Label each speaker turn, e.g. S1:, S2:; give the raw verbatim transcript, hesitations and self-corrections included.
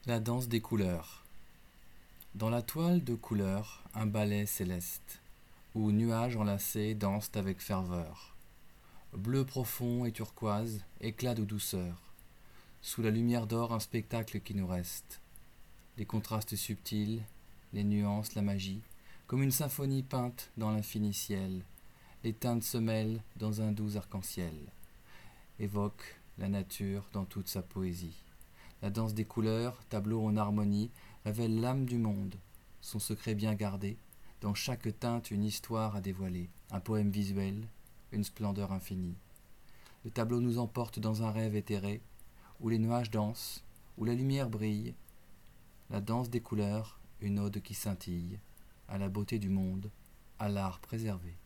S1: La danse des couleurs. Dans la toile de couleurs, un ballet céleste, où nuages enlacés dansent avec ferveur. Bleu profond et turquoise, éclat de douceur. Sous la lumière d'or, un spectacle qui nous reste. Les contrastes subtils, les nuances, la magie, comme une symphonie peinte dans l'infini ciel. Les teintes se mêlent dans un doux arc-en-ciel, évoquent la nature dans toute sa poésie. La danse des couleurs, tableau en harmonie, révèle l'âme du monde, son secret bien gardé, dans chaque teinte une histoire à dévoiler, un poème visuel, une splendeur infinie. Le tableau nous emporte dans un rêve éthéré, où les nuages dansent, où la lumière brille. La danse des couleurs, une ode qui scintille, à la beauté du monde, à l'art préservé.